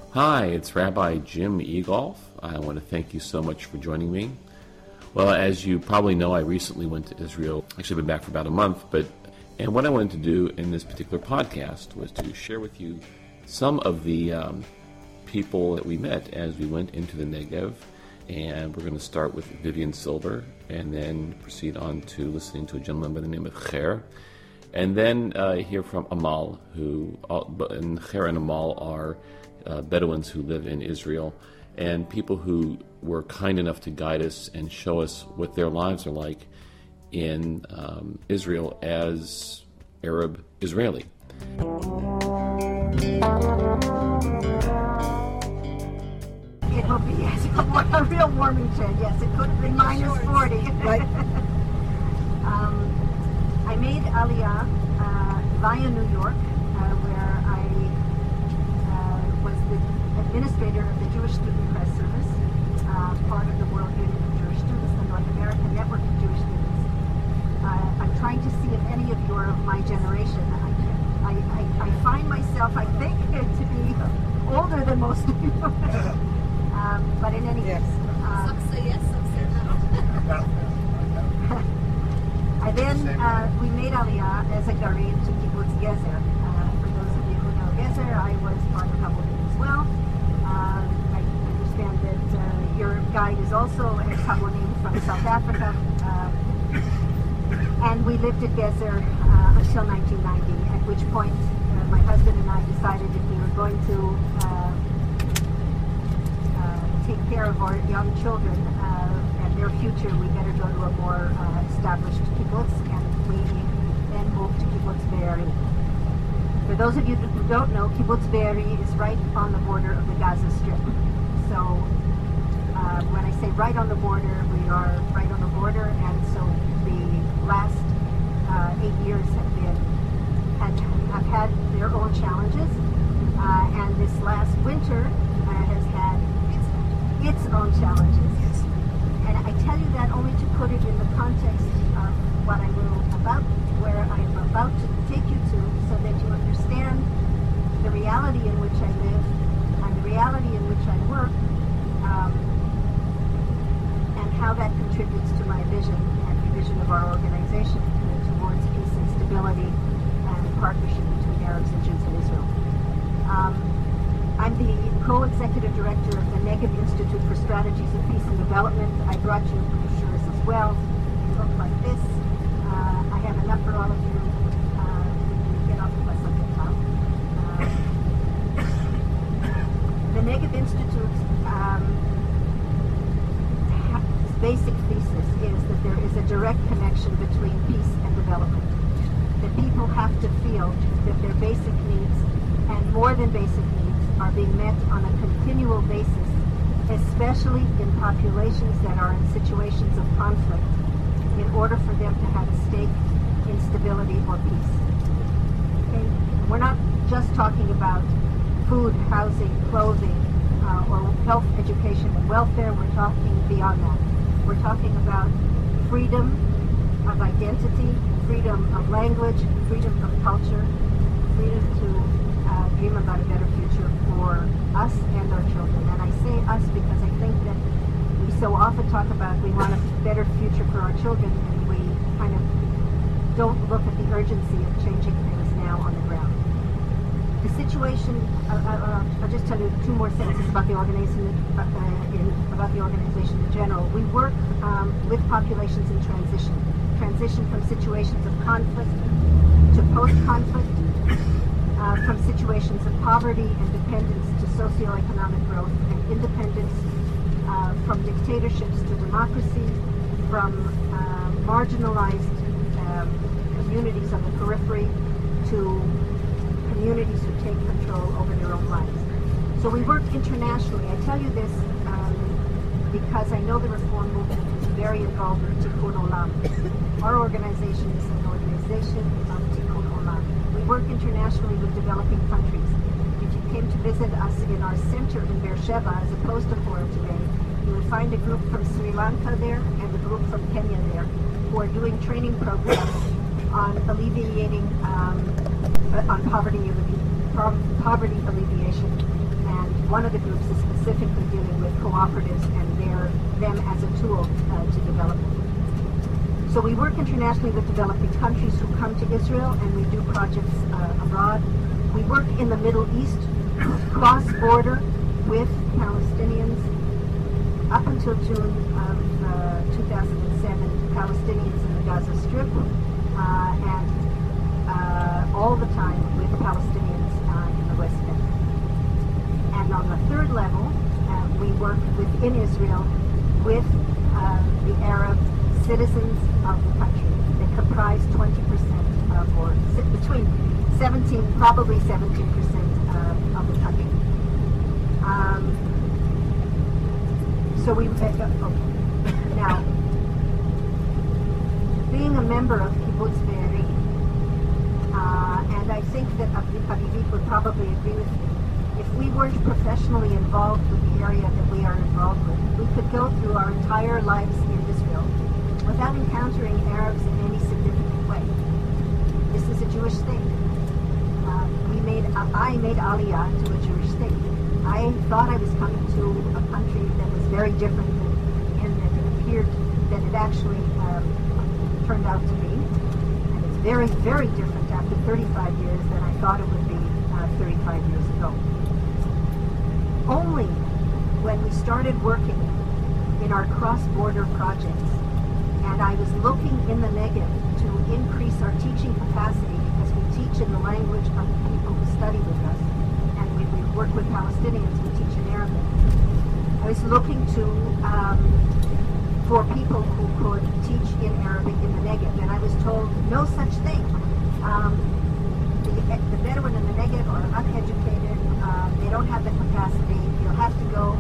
Hi, it's Rabbi Jim Egolf. I want to thank you so much for joining me. Well, as you probably know, I recently went to Israel. Actually, I've been back for about a month. And what I wanted to do in this particular podcast was to share with you some of the people that we met as we went into the Negev. And we're going to start with Vivian Silver and then proceed on to listening to a gentleman by the name of Cher. And then hear from Amal, and Cher and Amal are Bedouins who live in Israel, and people who were kind enough to guide us and show us what their lives are like in Israel as Arab Israeli. It will be, yes, a real warming trend, yes. It could have been minus 40. Right. I made Aliyah via New York, where I was the administrator of the Jewish Student Press Service, part of the World Union of Jewish Students, the North American Network of Jewish Students. I'm trying to see if any of you are of my generation. I find myself, I think, to be older than most of you. But in any case. Some say yes, some say no. We made Aliyah as a Garin to Kibbutz Gezer. For those of you who know Gezer, I was part of Kabbalim as well. I understand that your guide is also a Kabbalim from South Africa. And we lived at Gezer until 1990, at which point my husband and I decided if we were going to take care of our young children and their future, we better go to a more established kibbutz, and we then moved to Kibbutz Be'eri. For those of you who don't know, Kibbutz Be'eri is right on the border of the Gaza Strip. So when I say right on the border, we are right on the border, and so the last 8 years have had their own challenges, and this last winter has had its own challenges. Yes. And I tell you that only to put it in the context of where I'm about to take you to, so that you understand the reality in which I live and the reality in which I work, and how that contributes to my vision and the vision of our organization towards peace and stability and partnership between Arabs and Jews in Israel. I'm the co-executive director of the Negev Institute for Strategies of Peace and Development. I brought you brochures as well. They look like this. I have enough for all of you. We can get off the bus up top. The Negev Institute's basic thesis is that there is a direct connection between peace and development. That people have to feel that their basic needs, and more than basic needs, are being met on a continual basis, especially in populations that are in situations of conflict, in order for them to have a stake in stability or peace. Okay? We're not just talking about food, housing, clothing, or health, education, and welfare. We're talking beyond that. We're talking about freedom of identity, freedom of language, freedom of culture, freedom to dream about a better future for us and our children. And I say us because I think that we so often talk about we want a better future for our children, and we kind of don't look at the urgency of changing things now on the ground. The situation, I'll just tell you two more sentences about the organization in general. We work with populations in transition from situations of conflict to post-conflict, from situations of poverty and dependence to socioeconomic growth and independence, from dictatorships to democracy, from marginalized communities on the periphery to communities who take control over their own lives. So we work internationally. I tell you this because I know the reform movement is very involved in Tikkun Olam. Our organization is an organization of Tikkun Olam. We work internationally with developing countries. If you came to visit us in our center in Beersheba, as opposed to Fora today, you would find a group from Sri Lanka there and a group from Kenya there who are doing training programs on alleviating on poverty alleviation and one of the groups is specifically dealing with cooperatives and them as a tool to development. So we work internationally with developing countries who come to Israel, and we do projects abroad. We work in the Middle East, cross-border with Palestinians. Up until June of 2007, Palestinians in the Gaza Strip, and all the time with Palestinians in the West Bank. And on the third level, we work within Israel with the Arab citizens of the country. They comprise 20% of, or between 17, probably 17% of the country. So we, now, being a member of Kibbutz Be'eri, and I think that Avivit would probably agree with me, if we weren't professionally involved with the area that we are involved with, we could go through our entire lives in Israel without encountering Arabs in any significant way. This is a Jewish state. I made Aliyah to a Jewish state. I thought I was coming to a country that was very different than it appeared that it actually turned out to be. And it's very, very different after 35 years than I thought it would be 35 years ago. Only when we started working in our cross-border projects, and I was looking in the Negev to increase our teaching capacity because we teach in the language of the people who study with us, and when we work with Palestinians, we teach in Arabic. I was looking for people who could teach in Arabic in the Negev, and I was told no such thing. The Bedouin in the Negev are uneducated, they don't have the capacity, you'll have to go.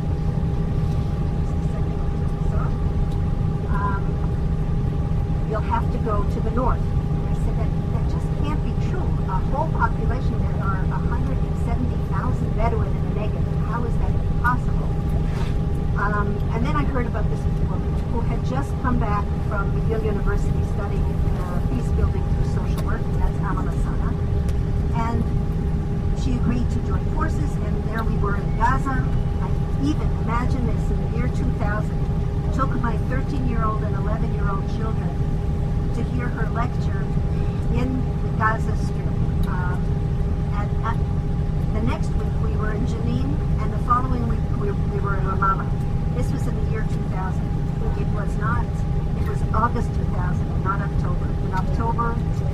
You'll have to go to the north. And I said, that just can't be true. A whole population, there are 170,000 Bedouin in the Negev. How is that possible? And then I heard about this woman who had just come back from McGill University studying peace building through social work, and that's Amala Sana. And she agreed to join forces, and there we were in Gaza. I even imagine this in the year 2000. Took my 13-year-old and 11-year-old children to hear her lecture in the Gaza Strip. And the next week we were in Jenin, and the following week we were in Ramallah. This was in the year 2000. It was August 2000 and not October. In October,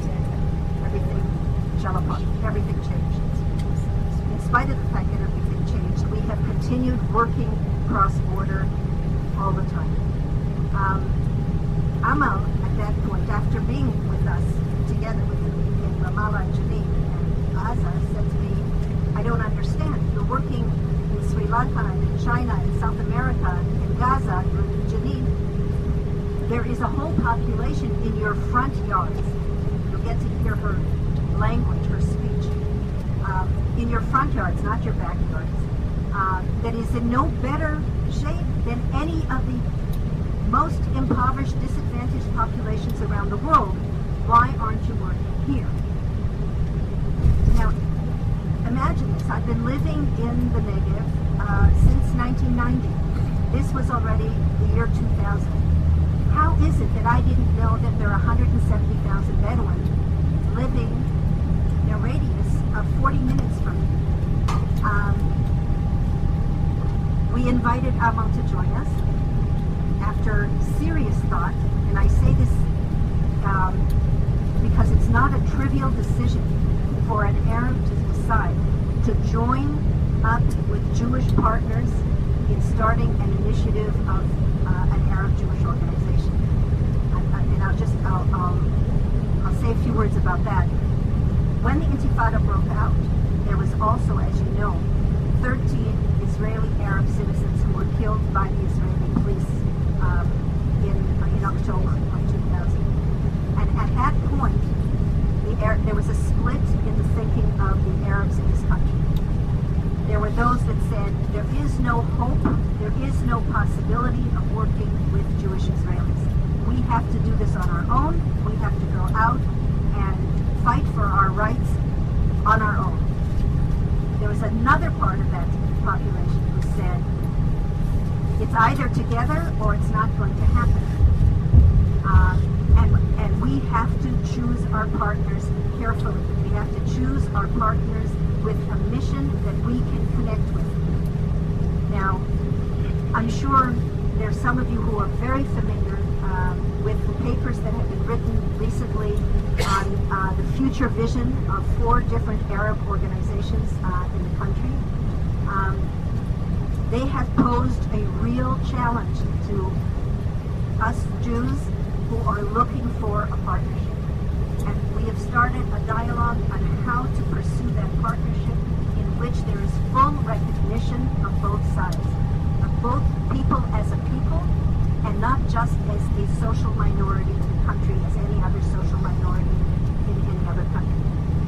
everything changed. In spite of the fact that everything changed, we have continued working cross-border all the time. Amal, at that point, after being with us together in Ramallah and Jenin and Gaza, said to me, I don't understand. You're working in Sri Lanka and in China and South America, in Gaza, you're in Jenin. There is a whole population in your front yards. You'll get to hear her language, her speech, in your front yards, not your backyards, that is in no better shape than any of the most impoverished, disadvantaged populations around the world. Why aren't you working here? Now, imagine this. I've been living in the Negev since 1990. This was already the year 2000. How is it that I didn't know that there are 170,000 Bedouin living in a radius of 40 minutes from me? We invited Amal to join us after serious thought, and I say this because it's not a trivial decision for an Arab to decide to join up with Jewish partners in starting an initiative of an Arab Jewish organization. And I'll say a few words about that. When the Intifada broke out, there was also, as you know, 13 Israeli Arab citizens who were killed by the Israeli police in October of 2000. And at that point, there was a split in the thinking of the Arabs in this country. There were those that said, there is no hope, there is no possibility of working with Jewish Israelis. We have to do this on our own. We have to go out and fight for our rights on our own. There was another part of that population who said, it's either together or it's not going to happen. And we have to choose our partners carefully. We have to choose our partners with a mission that we can connect with. Now, I'm sure there's some of you who are very familiar with the papers that have been written recently on the future vision of 4 different Arab organizations in the country. They have posed a real challenge to us Jews who are looking for a partnership. And we have started a dialogue on how to pursue that partnership in which there is full recognition of both sides, of both people as a people and not just as a social minority in the country as any other social minority in any other country.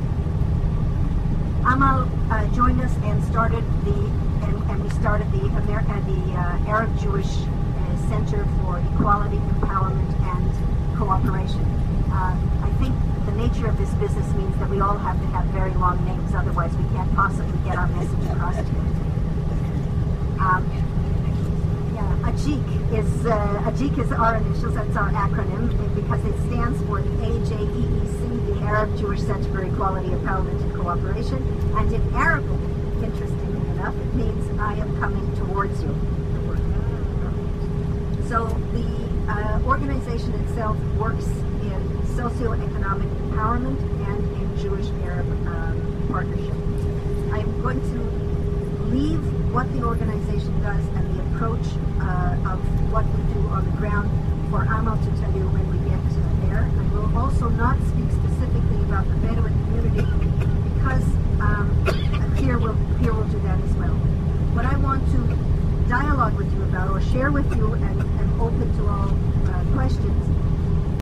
Amal joined us and started we started the Arab Jewish Center for Equality, Empowerment, and Cooperation. I think the nature of this business means that we all have to have very long names, otherwise we can't possibly get our message across to you. AJEEC is our initials, that's our acronym, because it stands for the AJEEC, the Arab Jewish Center for Equality, Empowerment, and Cooperation, and in Arabic, interestingly enough, it means I am coming towards you. So the organization itself works in socioeconomic empowerment and in Jewish-Arab partnership. I'm going to leave what the organization does and the approach of what we do on the ground for Amal to tell you when we get there. I will also not speak specifically about the Bedouin community because here we'll do that as well. What I want to dialogue with you about or share with you and